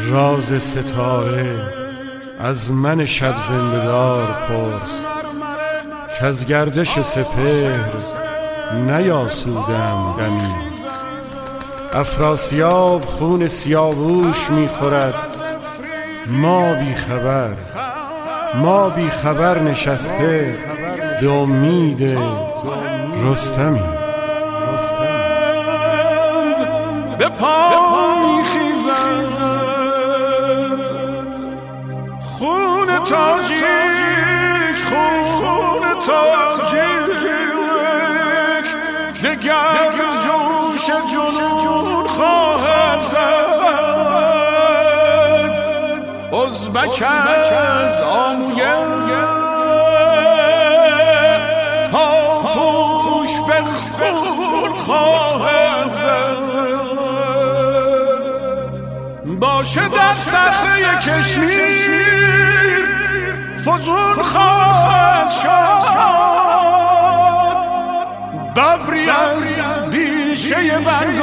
راز ستاره از من شب زنده‌دار پرس، که از گردش سپهر نیاسودم دمی. افراسیاب خون سیاووش می‌خورد، ما بی خبر نشسته به امید رستمی. به پا می‌خیزد خون تاجیک، خون تاجیک، دگر جوش جنون خواهد زد. ازبک از آمویه پاپوش به خون خواهد زد. باشه در صخره کشمیر فزون خواهد شد. ببری از بیشه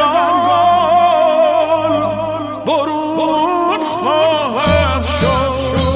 بنگال برون خواهد شد.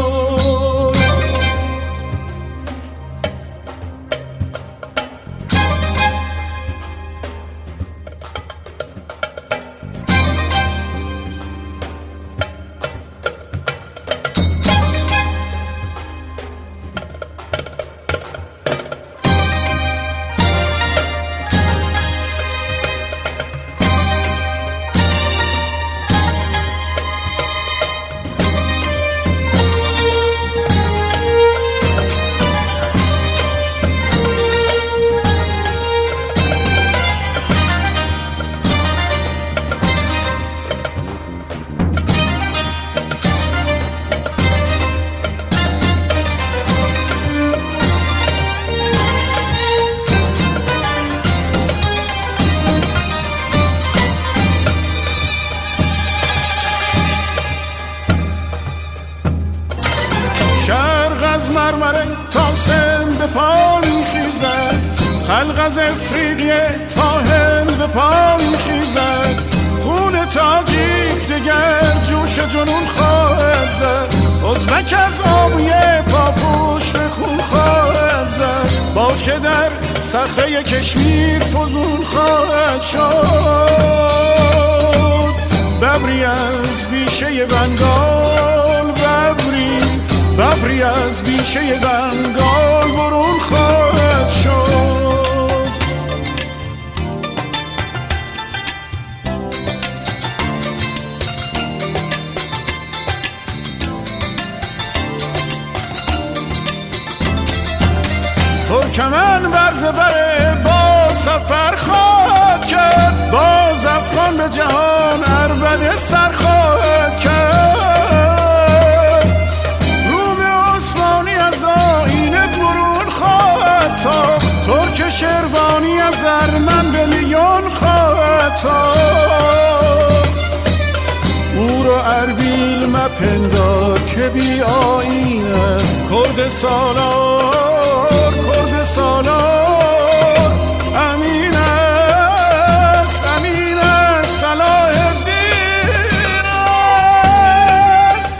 مرمره تا سند به پا میخیزد، خلق از افریقیه تا هند به پا میخیزد. خون تاجیک دگر جوش جنون خواهد زد. ازبک از آبویه پاپوش به خون خواهد زد. باشه در صخره کشمیر فزون خواهد شد. ببری از بیشه بنگال، ببری از بیشه بنگال برون خواهد شد. ترکمن بر زبر با سفر خواهد کرد. باز افغان به جهان عربده سر خواهد کرد. ترک شروانی از ارمن به لیون خواهد تاخت. او رو اربیل مپندار که بی آیین است. کرد سالار، کرد سالار امین است، امین است، صلاح الدین است.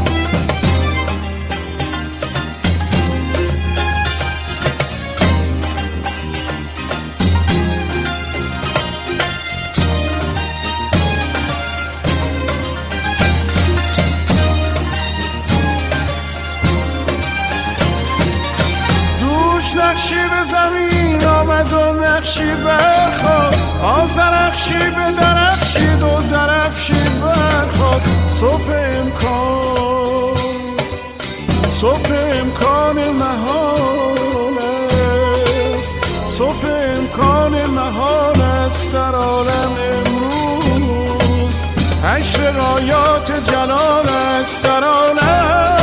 نقشی به زمین آمد و نقشی برخاست. آذرخشی به درخشید و درفشی برخاست. صبح امکان محال است. صبح امکان محال است در عالم امروز. حشر رایات جلال است در عالم.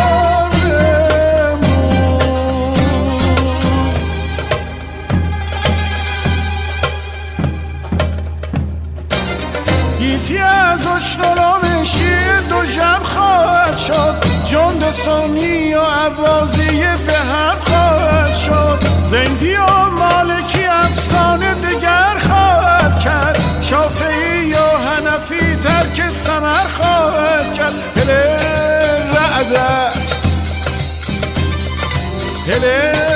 گیتی از اشترام شیر دو جمع خواهد شد. جند سنی و عباسی به هم خواهد شد. زندی و مالکی افسانه دگر خواهد کرد. شافعی یا حنفی ترک ثمر خواهد کرد. دل